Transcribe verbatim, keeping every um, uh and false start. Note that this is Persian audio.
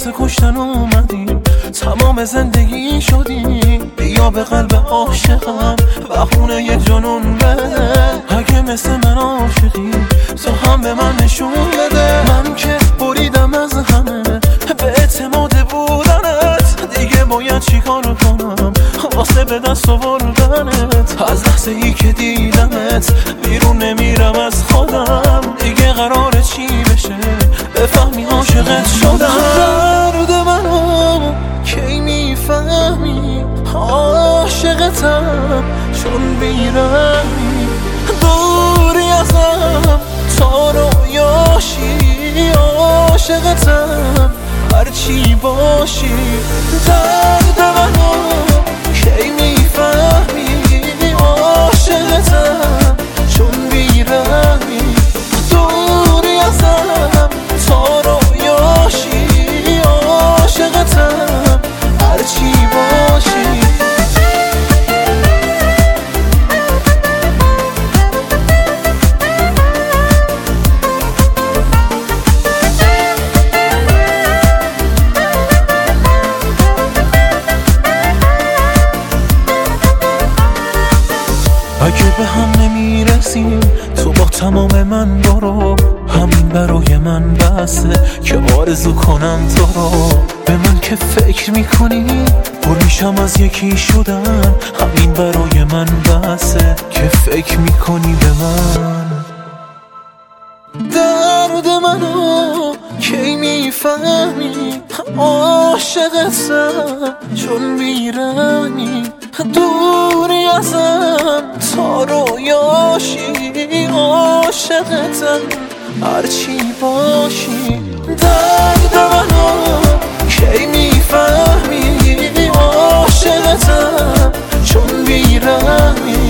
واسه کشتن اومدیم، تمام زندگی شدیم. بیا به قلب عاشقم بهونه یه جنون بده. اگه مثل من عاشقی تو هم به من نشون بده. من که بریدم از همه به اعتماد بودنت، دیگه باید چیکار کنم واسه به دست آوردنت. از لحظه ای که دیدمت بیرون نمیرم از خودم، دیگه قراره چی بشه بفهمی عاشقت شدم. درد منو کی میفهمی عاشقتم، چون بیرمی دوری ازم تا رویاشی. عاشقتم هرچی باشی. درد منو کی میفهمی عاشقتم، چون بیرمی دوری ازم تا رویاشی. عاشقتم هرچی باشی. اگه به هم نمیرسیم تو با تمام من برو، همین برای من بسه که آرزو کنم تو رو. به من که فکر میکنی پر میشم از یکی شدن، همین برای من بسه که فکر میکنی به من. درد منو کی میفهمی عاشقتم، چون بیرمی دوری ازم تا رویاشی. عاشقتم هرچی باشی. درد منو کی میفهمی عاشقتم، چون بیرمی